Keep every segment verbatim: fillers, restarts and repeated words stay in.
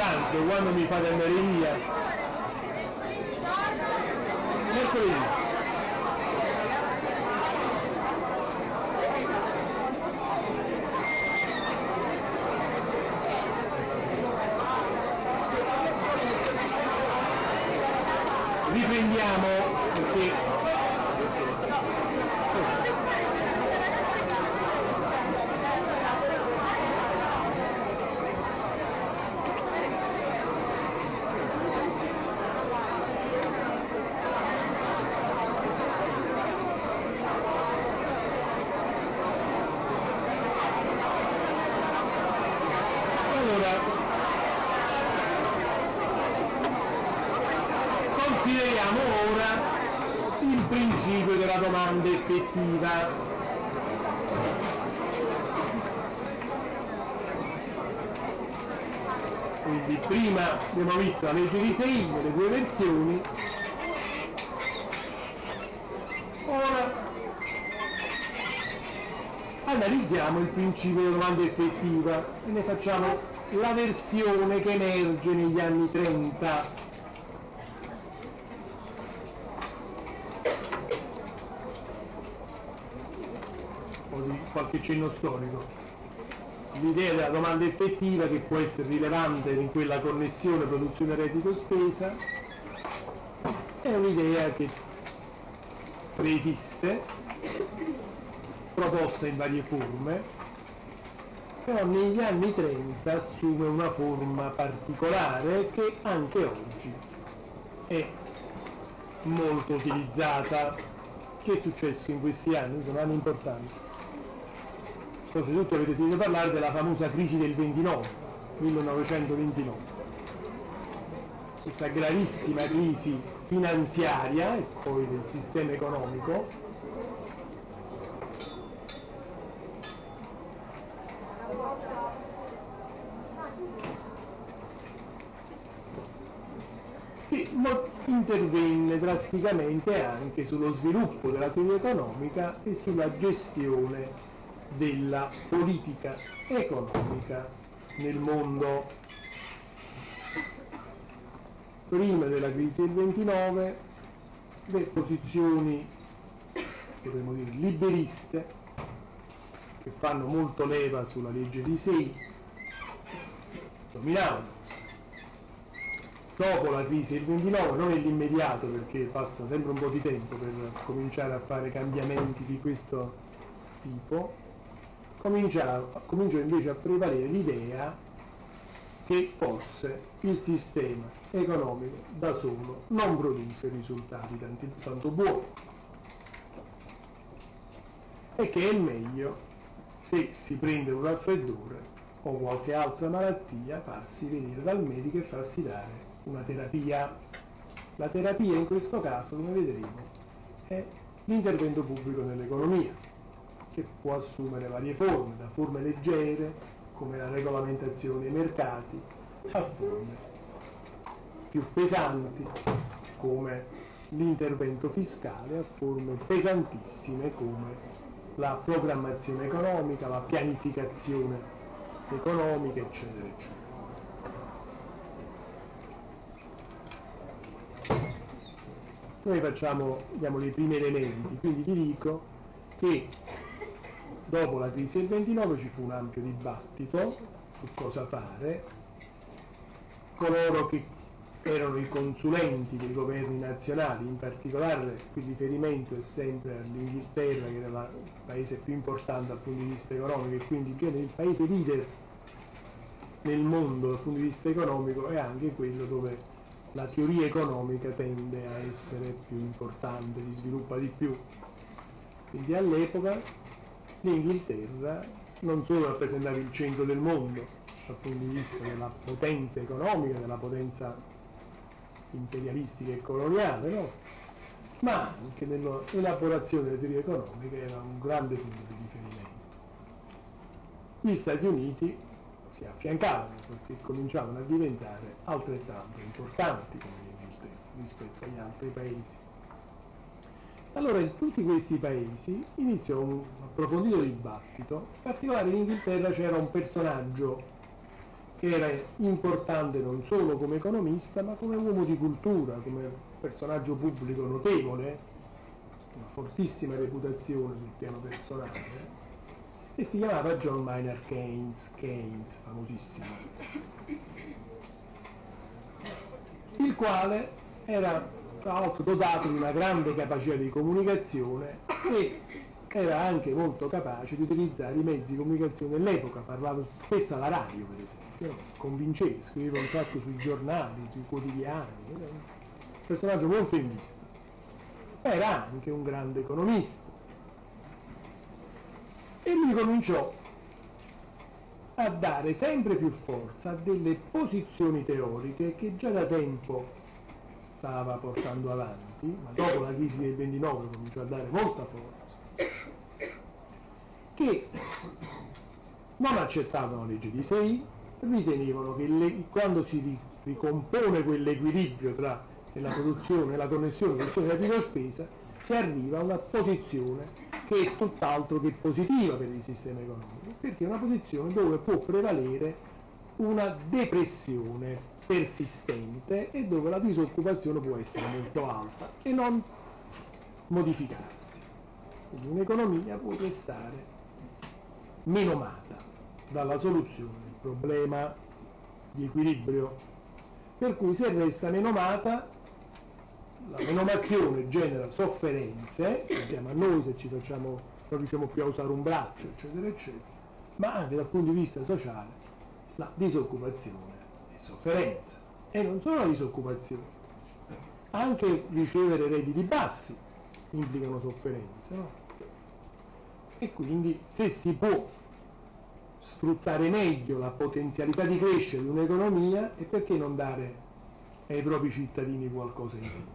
pranzo, quando mi fate andare via? Mercoledì. Riprendiamo perché consideriamo ora il principio della domanda effettiva. Quindi prima abbiamo visto la legge di Sei, le due versioni, ora analizziamo il principio della domanda effettiva e ne facciamo la versione che emerge negli anni trenta. Di qualche cenno storico. L'idea della domanda effettiva, che può essere rilevante in quella connessione produzione reddito-spesa, è un'idea che preesiste, proposta in varie forme, però negli anni trenta assume una forma particolare che anche oggi è molto utilizzata. Che è successo in questi anni? Sono anni importanti. Soprattutto avete sentito parlare della famosa crisi del ventinove, millenovecentoventinove. Questa gravissima crisi finanziaria e poi del sistema economico che intervenne drasticamente anche sullo sviluppo della teoria economica e sulla gestione della politica economica nel mondo. Prima della crisi del ventinove le posizioni, potremmo dire, liberiste, che fanno molto leva sulla legge di Sei, dominavano. Dopo la crisi del ventinove, non nell'immediato, perché passa sempre un po' di tempo per cominciare a fare cambiamenti di questo tipo, comincia, comincia invece a prevalere l'idea che forse il sistema economico da solo non produce risultati tanti, tanto buoni e che è meglio, se si prende un raffreddore o qualche altra malattia, farsi vedere dal medico e farsi dare una terapia. La terapia in questo caso, come vedremo, è l'intervento pubblico nell'economia, che può assumere varie forme, da forme leggere, come la regolamentazione dei mercati, a forme più pesanti, come l'intervento fiscale, a forme pesantissime, come la programmazione economica, la pianificazione economica, eccetera, eccetera. Noi facciamo, diamo dei primi elementi, quindi vi dico che dopo la crisi del ventinove ci fu un ampio dibattito su cosa fare. Coloro che erano i consulenti dei governi nazionali, in particolare il riferimento è sempre all'Inghilterra, che era il paese più importante dal punto di vista economico e quindi il paese leader nel mondo dal punto di vista economico, è anche quello dove la teoria economica tende a essere più importante, si sviluppa di più. Quindi all'epoca l'Inghilterra non solo rappresentava il centro del mondo dal punto di vista della potenza economica, della potenza imperialistica e coloniale, no? Ma anche nell'elaborazione delle teorie economiche era un grande punto di riferimento. Gli Stati Uniti si affiancavano perché cominciavano a diventare altrettanto importanti come l'Inghilterra rispetto agli altri paesi. Allora in tutti questi paesi iniziò un approfondito dibattito, in particolare in Inghilterra c'era un personaggio era importante non solo come economista, ma come uomo di cultura, come personaggio pubblico notevole, una fortissima reputazione sul piano personale, e si chiamava John Maynard Keynes, Keynes, famosissimo, il quale era tra l'altro dotato di una grande capacità di comunicazione e era anche molto capace di utilizzare i mezzi di comunicazione dell'epoca, parlava spesso alla radio per esempio, convinceva, scriveva un sacco sui giornali, sui quotidiani, era un personaggio molto in vista. Era anche un grande economista e lui cominciò a dare sempre più forza a delle posizioni teoriche che già da tempo stava portando avanti, ma dopo la crisi del ventinove cominciò a dare molta forza, che non accettavano la legge di sei, ritenevano che le, quando si ricompone quell'equilibrio tra la produzione e la connessione produzione e spesa, si arriva a una posizione che è tutt'altro che positiva per il sistema economico, perché è una posizione dove può prevalere una depressione persistente e dove la disoccupazione può essere molto alta e non modificarsi. Quindi un'economia può restare menomata dalla soluzione del problema di equilibrio, per cui se resta menomata, la menomazione genera sofferenze, pensiamo a noi se ci facciamo, non riusciamo più a usare un braccio, eccetera, eccetera, ma anche dal punto di vista sociale la disoccupazione è sofferenza, e non solo la disoccupazione, anche ricevere redditi bassi implicano sofferenza, no? E quindi se si può sfruttare meglio la potenzialità di crescere di un'economia, e perché non dare ai propri cittadini qualcosa di più,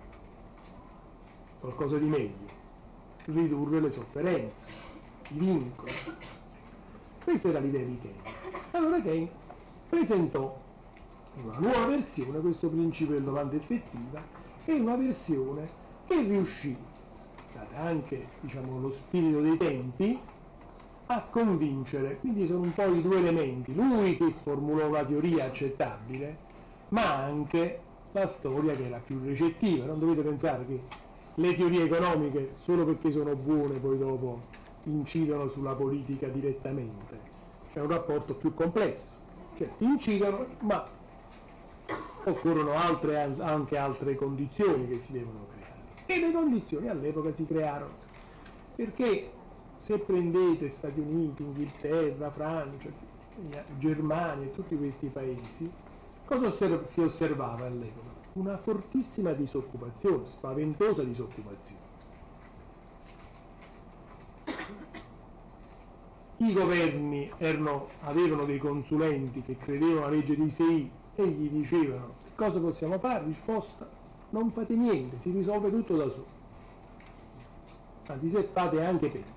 qualcosa di meglio, ridurre le sofferenze, i vincoli. Questa era l'idea di Keynes. Allora Keynes presentò una nuova versione, questo principio del domanda effettiva, e una versione che riuscì, data anche diciamo, lo spirito dei tempi, a convincere. Quindi sono un po' i due elementi, lui che formulò la teoria accettabile, ma anche la storia che era più recettiva. Non dovete pensare che le teorie economiche, solo perché sono buone, poi dopo incidono sulla politica direttamente. C'è un rapporto più complesso, cioè incidono, ma occorrono altre, anche altre condizioni che si devono creare, e le condizioni all'epoca si crearono, perché se prendete Stati Uniti, Inghilterra, Francia, Germania e tutti questi paesi, cosa osserv- si osservava all'epoca? Una fortissima disoccupazione, spaventosa disoccupazione. I governi erano, avevano dei consulenti che credevano alla legge di sei e gli dicevano: cosa possiamo fare? Risposta: non fate niente, si risolve tutto da solo. Anzi, se fate anche peggio.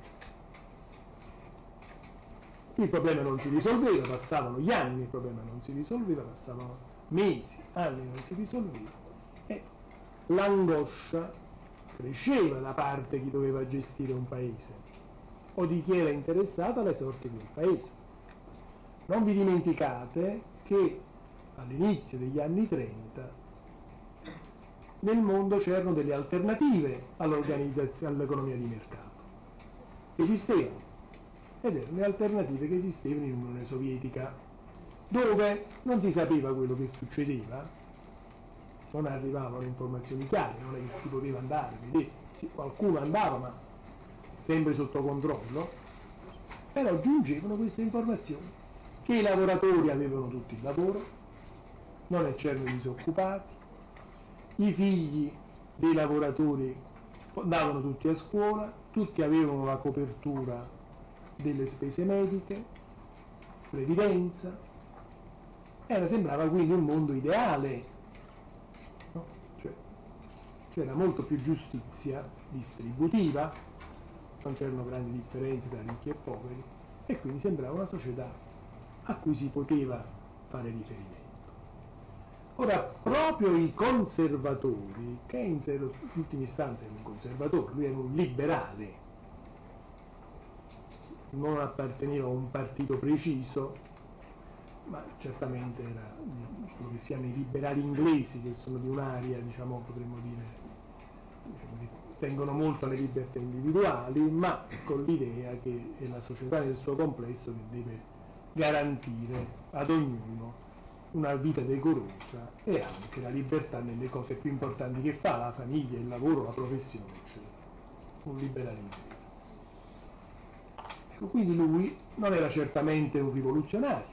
Il problema non si risolveva, passavano gli anni, il problema non si risolveva, passavano mesi, anni, non si risolveva, e l'angoscia cresceva da parte di chi doveva gestire un paese o di chi era interessato alle sorti del paese. Non vi dimenticate che all'inizio degli anni trenta nel mondo c'erano delle alternative all'organizzazione, all'economia di mercato. Esistevano, ed erano le alternative che esistevano in Unione Sovietica, dove non si sapeva quello che succedeva, non arrivavano informazioni chiare, non è che si poteva andare, vedete, sì, qualcuno andava, ma sempre sotto controllo, però giungevano queste informazioni, che i lavoratori avevano tutti il lavoro, non c'erano disoccupati, i figli dei lavoratori andavano tutti a scuola, tutti avevano la copertura delle spese mediche, previdenza, era, sembrava quindi un mondo ideale, no? Cioè, c'era molto più giustizia distributiva, non c'erano grandi differenze tra ricchi e poveri, e quindi sembrava una società a cui si poteva fare riferimento. Ora, proprio i conservatori, Keynes era in ultima istanza un conservatore, lui era un liberale, non apparteneva a un partito preciso, ma certamente era di quello che si chiama i liberali inglesi, che sono di un'area, diciamo, potremmo dire, diciamo, che tengono molto alle libertà individuali, ma con l'idea che è la società nel suo complesso che deve garantire ad ognuno una vita decorosa e anche la libertà nelle cose più importanti che fa, la famiglia, il lavoro, la professione, eccetera. Un liberale inglese. Ecco, quindi lui non era certamente un rivoluzionario,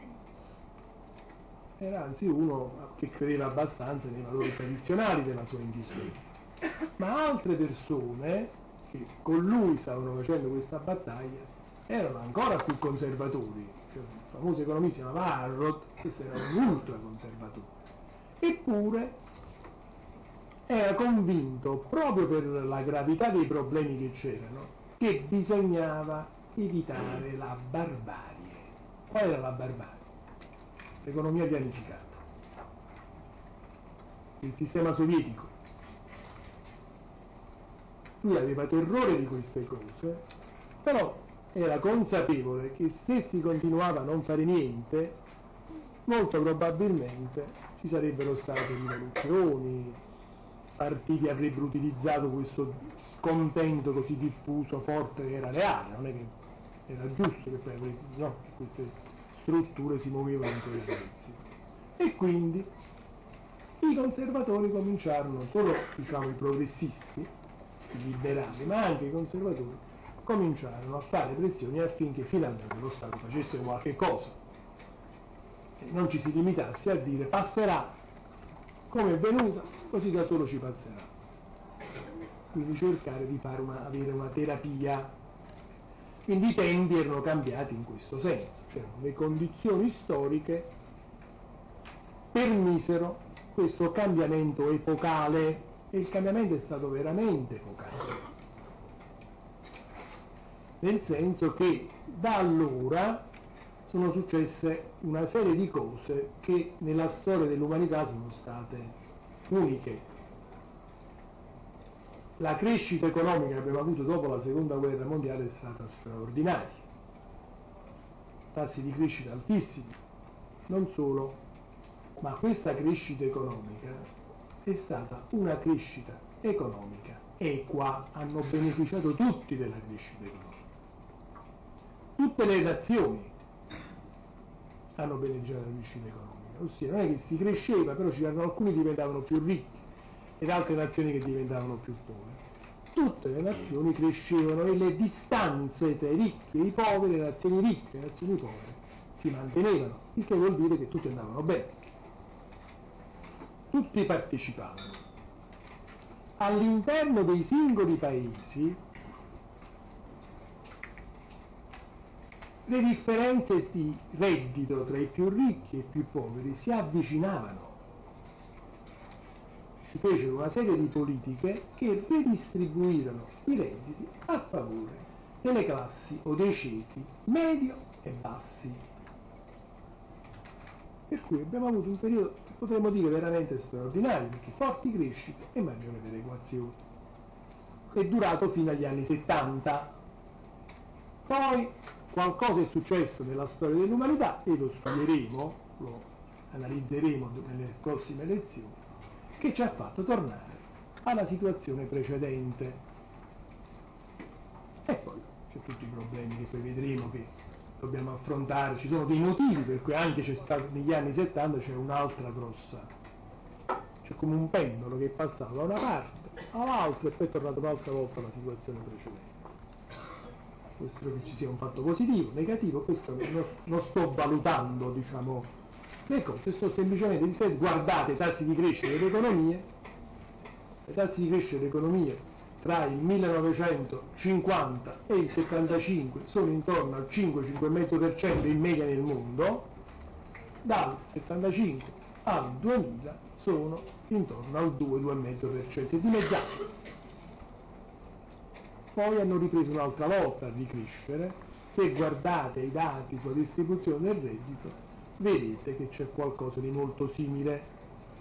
era anzi uno che credeva abbastanza nei valori tradizionali della sua Inghilterra. Ma altre persone che con lui stavano facendo questa battaglia erano ancora più conservatori. Cioè, il famoso economista si chiamava Harrod, questo era un ultraconservatore. Eppure era convinto, proprio per la gravità dei problemi che c'erano, che bisognava evitare la barbarie. Qual era la barbarie? L'economia pianificata, il sistema sovietico. Lui aveva terrore di queste cose, però era consapevole che se si continuava a non fare niente, molto probabilmente ci sarebbero state rivoluzioni, partiti avrebbero utilizzato questo scontento così diffuso, forte, che era reale, non è che era giusto che poi, no, queste strutture si muovevano in quella direzione. E quindi i conservatori cominciarono, non solo, diciamo, i progressisti, i liberali, ma anche i conservatori cominciarono a fare pressioni affinché finalmente lo Stato facesse qualche cosa e non ci si limitasse a dire passerà come è venuta, così da solo ci passerà. Quindi cercare di fare una, avere una terapia. Quindi i tempi erano cambiati in questo senso, cioè le condizioni storiche permisero questo cambiamento epocale, e il cambiamento è stato veramente epocale, nel senso che da allora sono successe una serie di cose che nella storia dell'umanità sono state uniche. La crescita economica che abbiamo avuto dopo la seconda guerra mondiale è stata straordinaria, tassi di crescita altissimi, non solo, ma questa crescita economica è stata una crescita economica equa, hanno beneficiato tutti della crescita economica, tutte le nazioni hanno beneficiato della crescita economica, ossia non è che si cresceva, però c'erano alcuni che diventavano più ricchi ed altre nazioni che diventavano più povere. Tutte le nazioni crescevano e le distanze tra i ricchi e i poveri, le nazioni ricche e le nazioni povere, si mantenevano, il che vuol dire che tutti andavano bene. Tutti partecipavano. All'interno dei singoli paesi le differenze di reddito tra i più ricchi e i più poveri si avvicinavano. Si fecero una serie di politiche che ridistribuirono i redditi a favore delle classi o dei ceti medio e bassi. Per cui abbiamo avuto un periodo, potremmo dire, veramente straordinario, perché forti crescite e maggiore perequazione. È durato fino agli anni settanta. Poi qualcosa è successo nella storia dell'umanità, e lo studieremo, lo analizzeremo nelle prossime lezioni, che ci ha fatto tornare alla situazione precedente. E poi c'è tutti i problemi che poi vedremo che dobbiamo affrontare, ci sono dei motivi per cui anche c'è stato negli anni settanta c'è un'altra grossa, c'è come un pendolo che è passato da una parte all'altra e poi è tornato un'altra volta alla situazione precedente. Questo che ci sia un fatto positivo, negativo, questo non, non sto valutando, diciamo, le cose, sto semplicemente dicendo guardate i tassi di crescita delle economie, i tassi di crescita delle economie tra il millenovecentocinquanta e il settantacinque sono intorno al cinque cinque virgola cinque per cento in media nel mondo, dal settantacinque al duemila sono intorno al due due virgola cinque per cento, si è dimezzato. Poi hanno ripreso un'altra volta a ricrescere. Se guardate i dati sulla distribuzione del reddito vedete che c'è qualcosa di molto simile.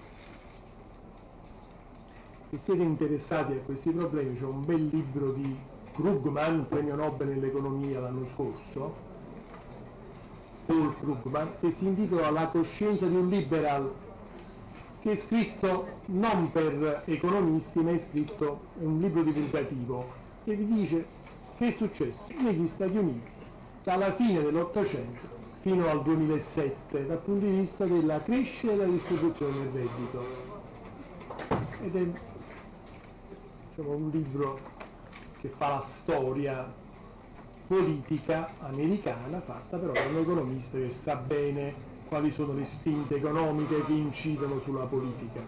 Se siete interessati a questi problemi c'è un bel libro di Krugman, premio Nobel nell'economia l'anno scorso, Paul Krugman e si intitola La coscienza di un liberal, che è scritto non per economisti, ma è scritto, è un libro divulgativo, che vi dice che è successo negli Stati Uniti dalla fine dell'Ottocento fino al duemilasette dal punto di vista della crescita e della distribuzione del reddito. Ed è, diciamo, un libro che fa la storia politica americana, fatta però da un economista che sa bene quali sono le spinte economiche che incidono sulla politica.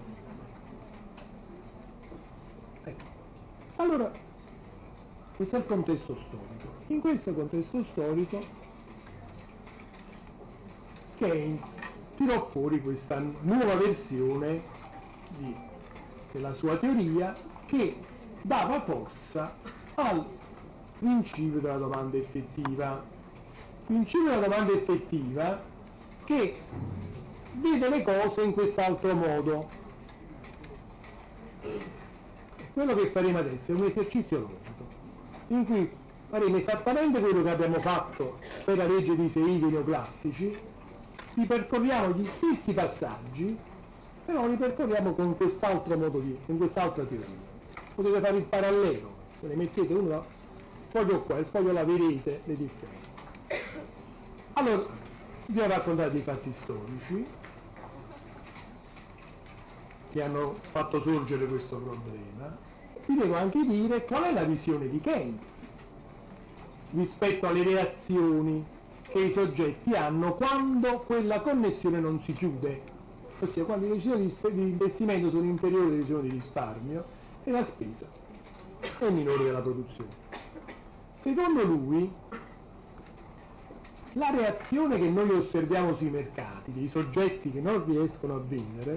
Ecco. Allora, questo è il contesto storico. In questo contesto storico Keynes tirò fuori questa nuova versione di, della sua teoria che dava forza al principio della domanda effettiva. Principio della domanda effettiva che vede le cose in quest'altro modo. Quello che faremo adesso è un esercizio logico, in cui faremo esattamente quello che abbiamo fatto per la legge di Seide neoclassici, ripercorriamo gli stessi passaggi, però ripercorriamo con quest'altro modo di, con quest'altra teoria. Potete fare il parallelo, se ne mettete uno foglio qua, il foglio la vedete le differenze. Allora, vi ho raccontato i fatti storici che hanno fatto sorgere questo problema. Vi devo anche dire qual è la visione di Keynes rispetto alle reazioni che i soggetti hanno quando quella connessione non si chiude, ossia quando le decisioni di investimento sono inferiori alle decisioni di risparmio e la spesa è minore della produzione. Secondo lui, la reazione che noi osserviamo sui mercati, dei soggetti che non riescono a vendere,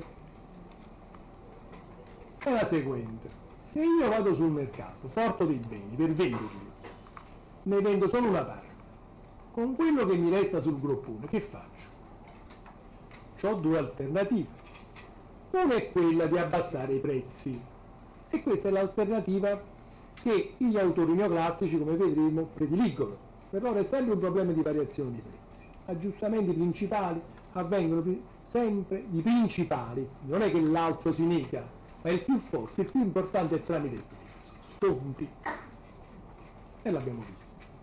è la seguente. Se io vado sul mercato, porto dei beni per venderli, ne vendo solo una parte, con quello che mi resta sul groppone, che faccio? Ho due alternative. Una è quella di abbassare i prezzi, e questa è l'alternativa che gli autori neoclassici, come vedremo, prediligono. Per loro è sempre un problema di variazione di prezzi. Aggiustamenti principali avvengono sempre i principali, non è che l'altro si nega, ma il più forte, il più importante è tramite il prezzo, sconti. E l'abbiamo visto.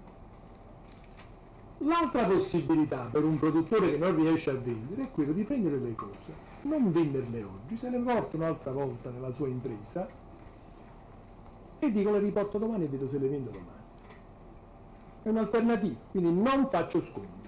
L'altra possibilità per un produttore che non riesce a vendere è quello di prendere le cose, non venderle oggi, se ne porta un'altra volta nella sua impresa e dico le riporto domani e vedo se le vendo domani. È un'alternativa, quindi non faccio sconti.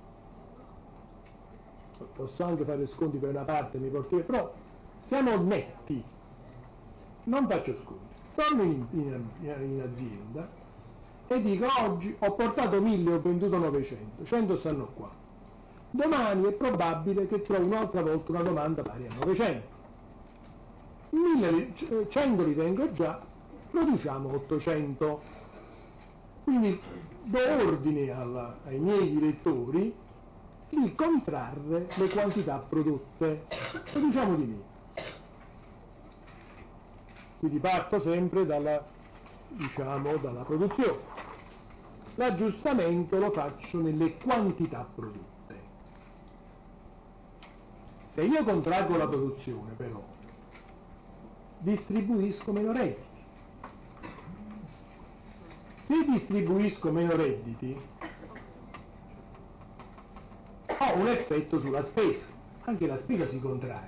Posso anche fare sconti per una parte, mi porto via, però siamo netti, non faccio sconti. Torno in, in, in azienda e dico oggi ho portato mille, ho venduto novecento, cento stanno qua. Domani è probabile che trovo un'altra volta una domanda pari a novecento. mille, cento li tengo già, produciamo ottocento. Quindi do ordine alla, ai miei direttori di contrarre le quantità prodotte, produciamo di meno. Quindi parto sempre dalla, diciamo, dalla produzione. L'aggiustamento lo faccio nelle quantità prodotte. Se io contraggo la produzione, però, distribuisco meno redditi. Se distribuisco meno redditi, ho un effetto sulla spesa, anche la spesa si contrae.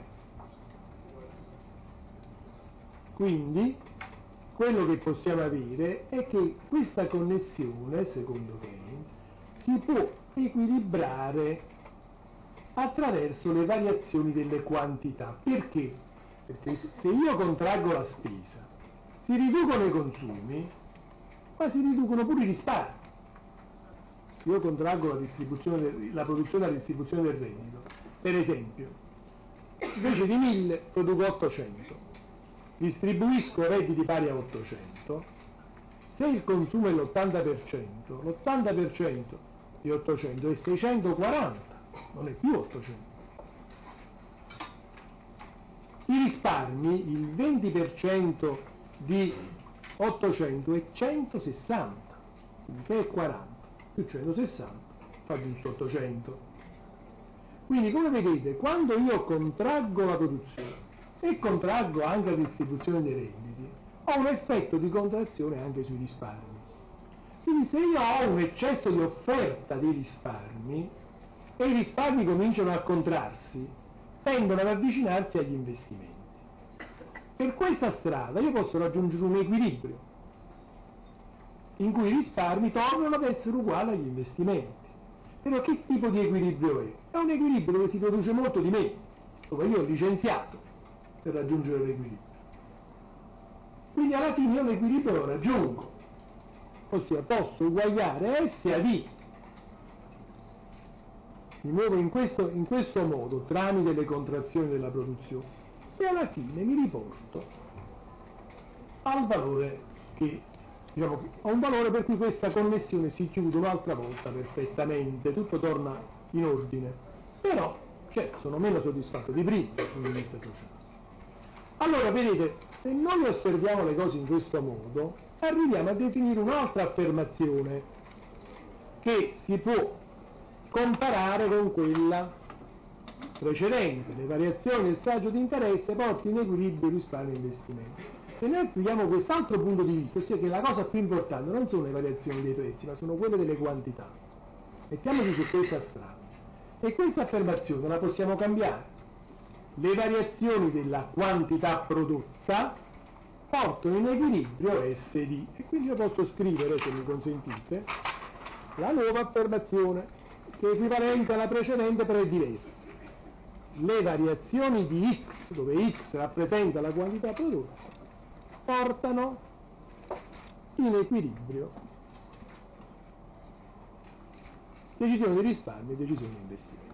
Quindi, quello che possiamo avere è che questa connessione, secondo Keynes, si può equilibrare attraverso le variazioni delle quantità. Perché? Perché se io contraggo la spesa, si riducono i consumi, ma si riducono pure i risparmi. Se io contraggo la, distribuzione del, la produzione e la distribuzione del reddito, per esempio, invece di mille produco ottocento, distribuisco redditi pari a ottocento, se il consumo è l'ottanta per cento, l'ottanta per cento di ottocento è seicentoquaranta, non è più ottocento. I risparmi, il venti per cento di ottocento è centosessanta, quindi sei e quaranta più centosessanta fa giusto ottocento. Quindi, come vedete, quando io contraggo la produzione e contraggo anche la distribuzione dei redditi, ho un effetto di contrazione anche sui risparmi. Quindi se io ho un eccesso di offerta dei risparmi e i risparmi cominciano a contrarsi, tendono ad avvicinarsi agli investimenti. Per questa strada io posso raggiungere un equilibrio in cui i risparmi tornano ad essere uguali agli investimenti. Però che tipo di equilibrio è? È un equilibrio dove si produce molto di meno, dove io ho licenziato per raggiungere l'equilibrio. Quindi alla fine io l'equilibrio lo raggiungo, ossia posso uguagliare S a D. Mi muovo in questo, in questo modo tramite le contrazioni della produzione e alla fine mi riporto al valore che, diciamo, ho un valore per cui questa connessione si chiude un'altra volta perfettamente, tutto torna in ordine. Però, certo, sono meno soddisfatto di prima dal punto di vista sociale. Allora, vedete, se noi osserviamo le cose in questo modo, arriviamo a definire un'altra affermazione che si può comparare con quella precedente. Le variazioni del saggio di interesse portano in equilibrio risparmio e investimento. Se noi applichiamo quest'altro punto di vista, ossia che la cosa più importante non sono le variazioni dei prezzi, ma sono quelle delle quantità, mettiamoci su questa strada. E questa affermazione la possiamo cambiare. Le variazioni della quantità prodotta portano in equilibrio S D. E quindi io posso scrivere, se mi consentite, la nuova affermazione, che è equivalente alla precedente però è diversa. Le variazioni di X, dove X rappresenta la quantità prodotta, portano in equilibrio decisioni di risparmio e decisioni di investimento.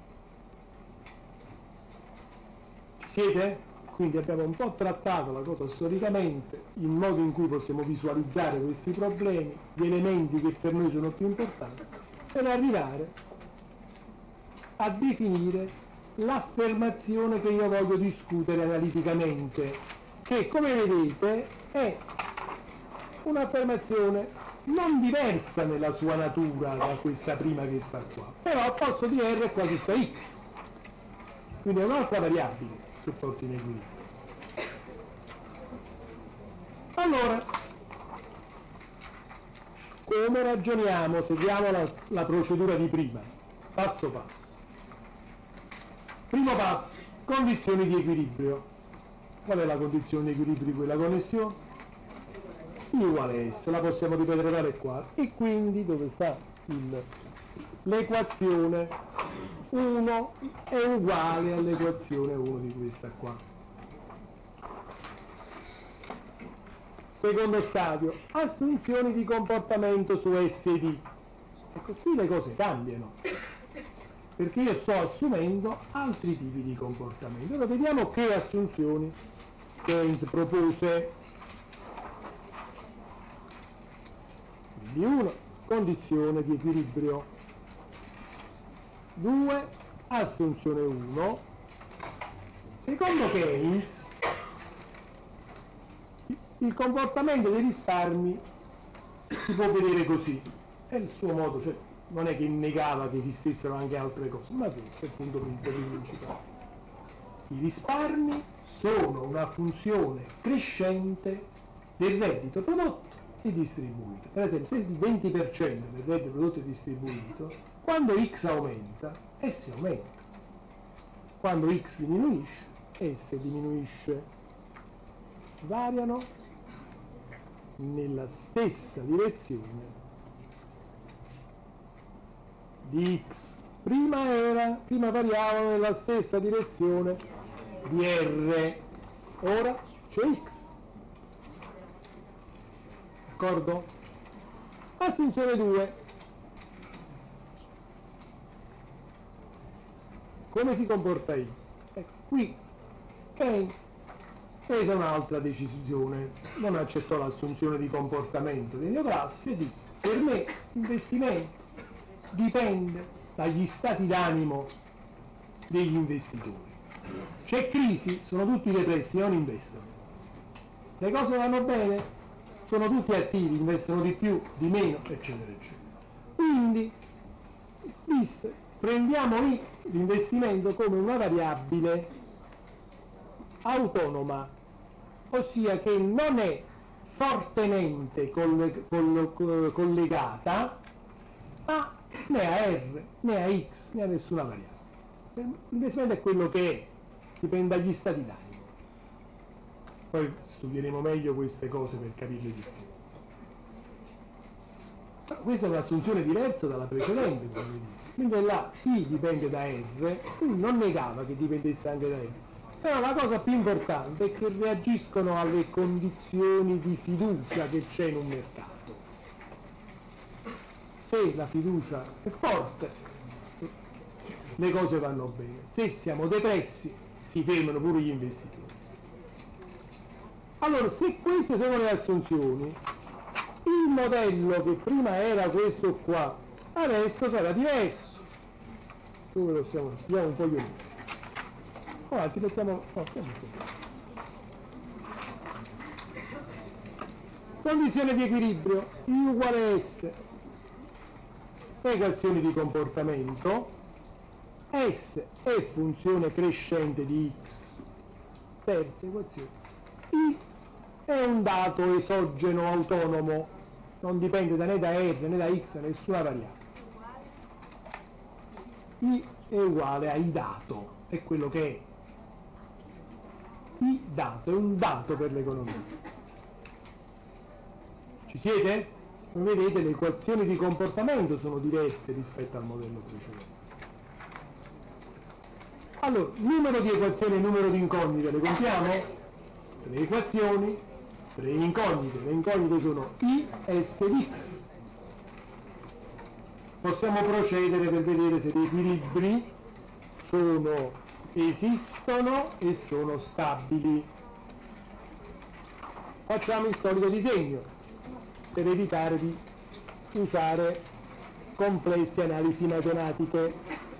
Siete? Quindi abbiamo un po' trattato la cosa storicamente, il modo in cui possiamo visualizzare questi problemi, gli elementi che per noi sono più importanti, per arrivare a definire l'affermazione che io voglio discutere analiticamente, che come vedete è un'affermazione non diversa nella sua natura da questa prima che sta qua, però al posto di R qua ci sta X, quindi è un'altra variabile che porta in equilibrio. Allora, come ragioniamo? Seguiamo la, la procedura di prima, passo passo. Primo passo, condizioni di equilibrio. Qual è la condizione di equilibrio di quella connessione? I uguale S, la possiamo ripetere tale e quale. E quindi dove sta il, l'equazione uno è uguale all'equazione uno di questa qua. Secondo stadio, assunzioni di comportamento su S D. Ecco, qui le cose cambiano, perché io sto assumendo altri tipi di comportamento. Allora vediamo che assunzioni Keynes propose. Quindi uno, condizione di equilibrio. due, assunzione uno. Secondo Keynes, il comportamento dei risparmi si può vedere così. È il suo modo, cioè non è che negava che esistessero anche altre cose, ma questo è il punto principale. I risparmi sono una funzione crescente del reddito prodotto e distribuito. Per esempio, se il venti per cento del reddito prodotto è distribuito, quando X aumenta, S aumenta. Quando X diminuisce, S diminuisce. Variano nella stessa direzione di X. Prima era, prima variavano nella stessa direzione di R, ora c'è X. D'accordo? Assunzione due. Come si comporta I? Ecco, qui Keynes prese un'altra decisione, non accettò l'assunzione di comportamento del neoclassico e disse: per me l'investimento dipende dagli stati d'animo degli investitori. C'è crisi, sono tutti depressi, non investono. Le cose vanno bene, sono tutti attivi, investono di più, di meno, eccetera, eccetera. Quindi disse: prendiamo I, l'investimento, come una variabile autonoma, ossia che non è fortemente coll- coll- collegata a né a R, né a X, né a nessuna variabile. L'investimento è quello che è, dipende dagli stati d'animo. Poi studieremo meglio queste cose per capirle di più. Ma questa è un'assunzione diversa dalla precedente, quindi là I dipende da R, quindi non negava che dipendesse anche da R. Però la cosa più importante è che reagiscono alle condizioni di fiducia che c'è in un mercato. Se la fiducia è forte, le cose vanno bene. Se siamo depressi, si fermano pure gli investitori. Allora, se queste sono le assunzioni, il modello che prima era questo qua, adesso sarà diverso. Dove lo stiamo? Vediamo un po' di oh, anzi, mettiamo... Oh, condizione di equilibrio, I uguale S, equazioni di comportamento, S è funzione crescente di X, terza equazione, I è un dato esogeno autonomo, non dipende da né da R né da X, nessuna variabile. I è uguale a I dato, è quello che è. I dato è un dato per l'economia. Ci siete? Come vedete le equazioni di comportamento sono diverse rispetto al modello precedente. Allora, numero di equazioni e numero di incognite, le contiamo? Tre equazioni, tre incognite. Le incognite sono I, S ed X. Possiamo procedere per vedere se gli equilibri sono, esistono e sono stabili. Facciamo il solito disegno per evitare di usare complesse analisi matematiche.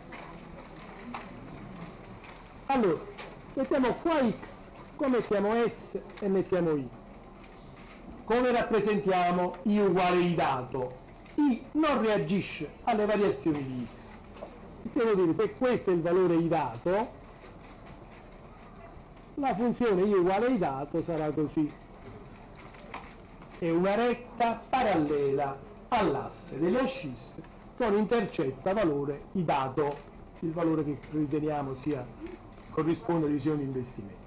Allora, mettiamo qua X, qua mettiamo S e mettiamo I. Come rappresentiamo I uguale I dato? I non reagisce alle variazioni di X. Devo dire che questo è il valore I dato, la funzione I uguale I dato sarà così. È una retta parallela all'asse delle ascisse con intercetta valore I dato, il valore che riteniamo sia corrisponde alla visione di investimento.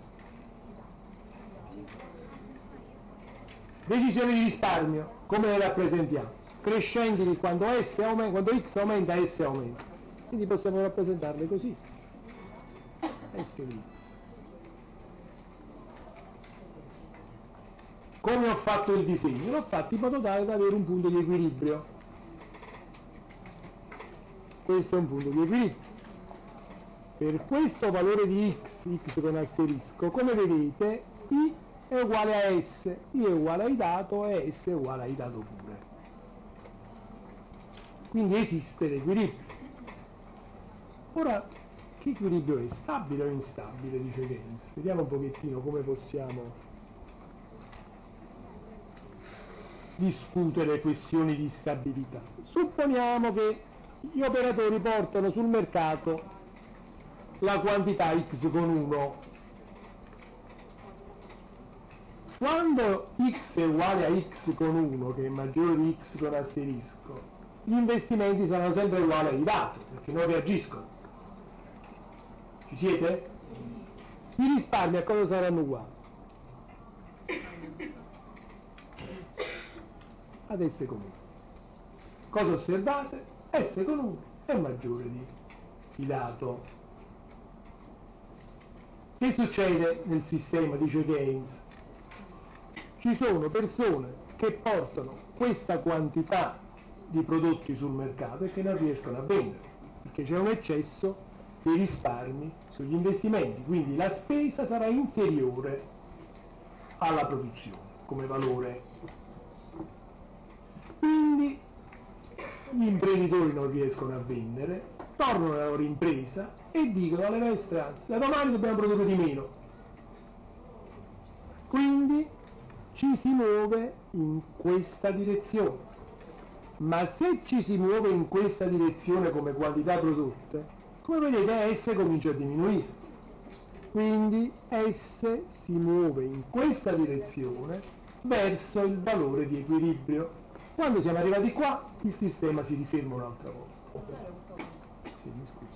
Decisioni di risparmio, come le rappresentiamo? Crescenti di quando, S aumenta, quando X aumenta, S aumenta. Quindi possiamo rappresentarle così. S di X. Come ho fatto il disegno? L'ho fatto in modo tale da avere un punto di equilibrio. Questo è un punto di equilibrio. Per questo valore di X, X con asterisco, come vedete, I è uguale a S, I è uguale a I dato e S è uguale a I dato pure. Quindi esiste l'equilibrio. Ora, che equilibrio è? Stabile o instabile, dice Keynes? Vediamo un pochettino come possiamo discutere questioni di stabilità. Supponiamo che gli operatori portano sul mercato la quantità X con uno. Quando X è uguale a X con uno, che è maggiore di X con asterisco, gli investimenti saranno sempre uguali ai dati, perché non reagiscono. Ci siete? I risparmi a cosa saranno uguali? Ad S con uno. Cosa osservate? S con uno è maggiore di I dato. Che succede nel sistema, dice Keynes? Ci sono persone che portano questa quantità di prodotti sul mercato e che non riescono a vendere, perché c'è un eccesso dei risparmi sugli investimenti, quindi la spesa sarà inferiore alla produzione come valore. Quindi gli imprenditori non riescono a vendere, tornano alla loro impresa e dicono alle maestranze: da domani dobbiamo produrre di meno. Quindi ci si muove in questa direzione. ma se ci si muove in questa direzione come quantità prodotte, come vedete S comincia a diminuire. Quindi S si muove in questa direzione verso il valore di equilibrio. Quando siamo arrivati qua, il sistema si riferma un'altra volta. Sì, mi scusi.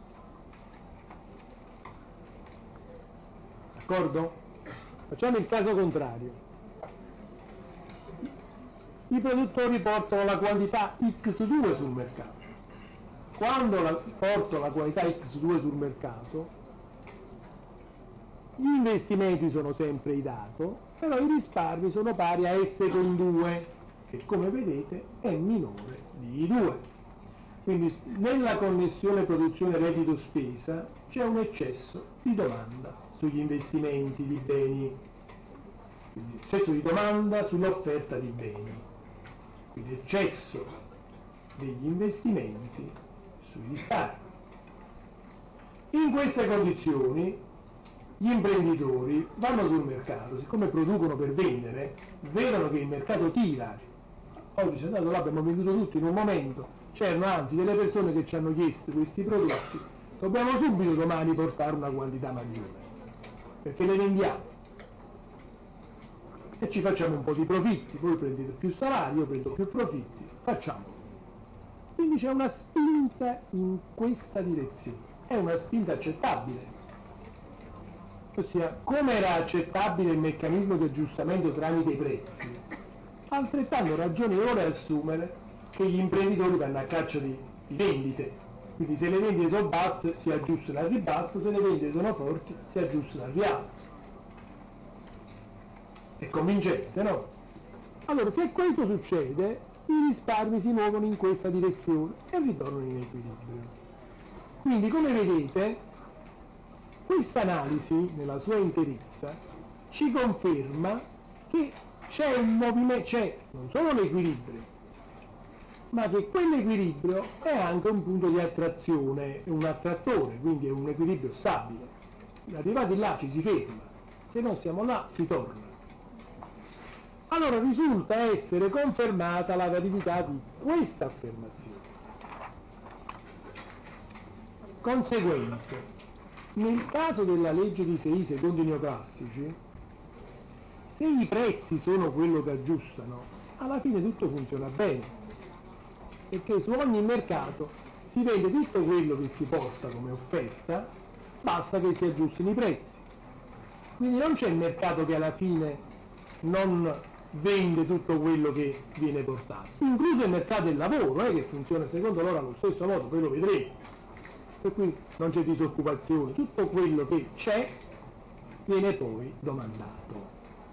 D'accordo? Facciamo il caso contrario. I produttori portano la quantità X due sul mercato. Quando la, porto la quantità X due sul mercato, gli investimenti sono sempre I dato, però i risparmi sono pari a S con due, che come vedete è minore di I due. Quindi nella connessione produzione-reddito-spesa c'è un eccesso di domanda sugli investimenti di beni, quindi eccesso di domanda sull'offerta di beni, quindi eccesso degli investimenti sui risparmi. In queste condizioni gli imprenditori vanno sul mercato, siccome producono per vendere, vedono che il mercato tira. Oggi ci è andato là, abbiamo venduto tutto in un momento, c'erano anzi delle persone che ci hanno chiesto questi prodotti, dobbiamo subito domani portare una quantità maggiore, perché le vendiamo e ci facciamo un po' di profitti, voi prendete più salari, io prendo più profitti, facciamo. Quindi c'è una spinta in questa direzione, è una spinta accettabile. Ossia, come era accettabile il meccanismo di aggiustamento tramite i prezzi, altrettanto ragionevole assumere che gli imprenditori vanno a caccia di, di vendite, quindi se le vendite sono basse si aggiustano al ribasso, se le vendite sono forti si aggiustano al rialzo. È convincente, no? Allora, se questo succede, i risparmi si muovono in questa direzione e ritornano in equilibrio. Quindi, come vedete, questa analisi, nella sua interezza, ci conferma che c'è un movimento, c'è non solo l'equilibrio, ma che quell'equilibrio è anche un punto di attrazione, è un attrattore, quindi è un equilibrio stabile. Arrivati là ci si ferma, se non siamo là si torna. Allora risulta essere confermata la validità di questa affermazione. Conseguenze. Nel caso della legge di sei secondi neoclassici, se i prezzi sono quello che aggiustano, alla fine tutto funziona bene, perché su ogni mercato si vende tutto quello che si porta come offerta, basta che si aggiustino i prezzi. Quindi non c'è il mercato che alla fine non vende tutto quello che viene portato, incluso il mercato del lavoro, eh, che funziona secondo loro allo stesso modo, poi lo vedremo. Per cui non c'è disoccupazione, tutto quello che c'è viene poi domandato.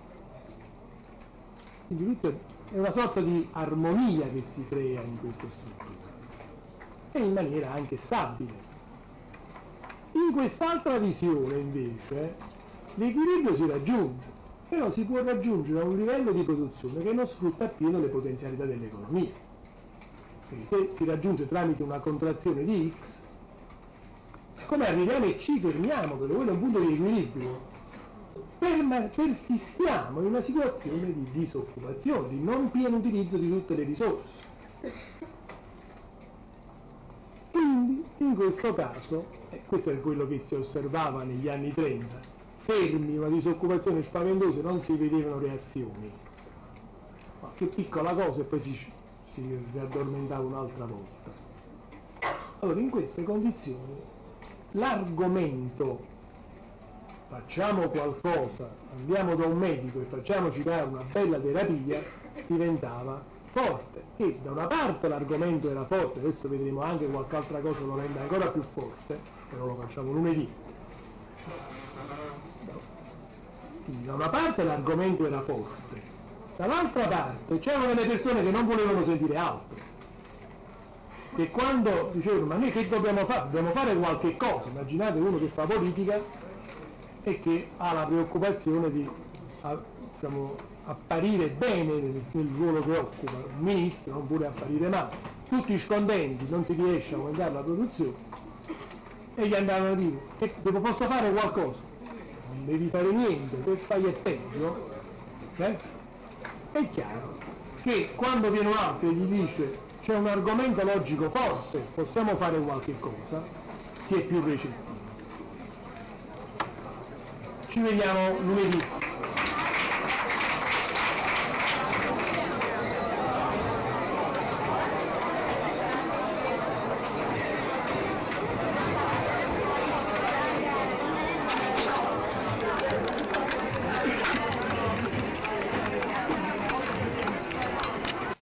Quindi tutto è una sorta di armonia che si crea in questa struttura e in maniera anche stabile. In quest'altra visione invece l'equilibrio si raggiunge, però si può raggiungere a un livello di produzione che non sfrutta appieno le potenzialità dell'economia. Quindi se si raggiunge tramite una contrazione di X, siccome arriviamo e ci fermiamo, per quello è un punto di equilibrio, persistiamo in una situazione di disoccupazione, di non pieno utilizzo di tutte le risorse. Quindi, in questo caso, e questo è quello che si osservava negli anni trenta, fermi, una disoccupazione spaventosa, non si vedevano reazioni. Ma che piccola cosa e poi si, si riaddormentava un'altra volta. Allora, in queste condizioni, l'argomento facciamo qualcosa, andiamo da un medico e facciamoci dare una bella terapia, diventava forte. E da una parte l'argomento era forte, adesso vedremo anche qualche altra cosa lo rende ancora più forte, però lo facciamo lunedì. Quindi da una parte l'argomento era forte, dall'altra parte c'erano delle persone che non volevano sentire altro, che quando dicevano ma noi che dobbiamo fare? Dobbiamo fare qualche cosa. Immaginate uno che fa politica e che ha la preoccupazione di a, diciamo, apparire bene nel, nel ruolo che occupa, un ministro non vuole apparire male, tutti scontenti, non si riesce a aumentare la produzione e gli andavano a dire che posso fare qualcosa? Non devi fare niente, per fare è peggio, eh? È chiaro che quando viene un altro e gli dice c'è un argomento logico forte, possiamo fare qualche cosa, si è più recettivi. Ci vediamo lunedì.